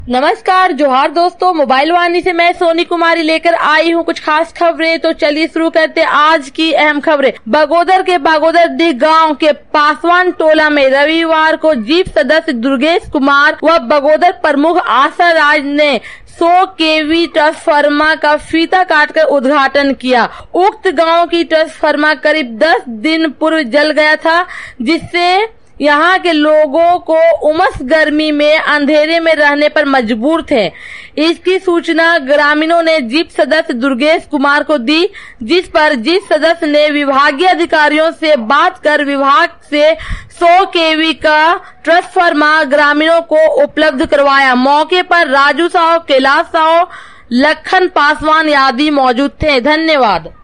नमस्कार, जोहार दोस्तों। मोबाइल वाणी से मैं सोनी कुमारी लेकर आई हूँ कुछ खास खबरें। तो चलिए शुरू करते आज की अहम खबरें। बगोदर के बागोदरडीह गांव के पासवान टोला में रविवार को जीप सदस्य दुर्गेश कुमार व बगोदर प्रमुख आशा राज ने 100 केवी ट्रांसफार्मर का फीता काटकर उद्घाटन किया। उक्त गांव की ट्रांसफार्मर करीब 10 दिन पूर्व जल गया था, जिससे यहाँ के लोगों को उमस गर्मी में अंधेरे में रहने पर मजबूर थे। इसकी सूचना ग्रामीणों ने जीप सदस्य दुर्गेश कुमार को दी, जिस पर जीप सदस्य ने विभागीय अधिकारियों से बात कर विभाग से 100 केवी का ट्रांसफार्मर ग्रामीणों को उपलब्ध करवाया। मौके पर राजू साहू, कैलाश साहू, लखन पासवान आदि मौजूद थे। धन्यवाद।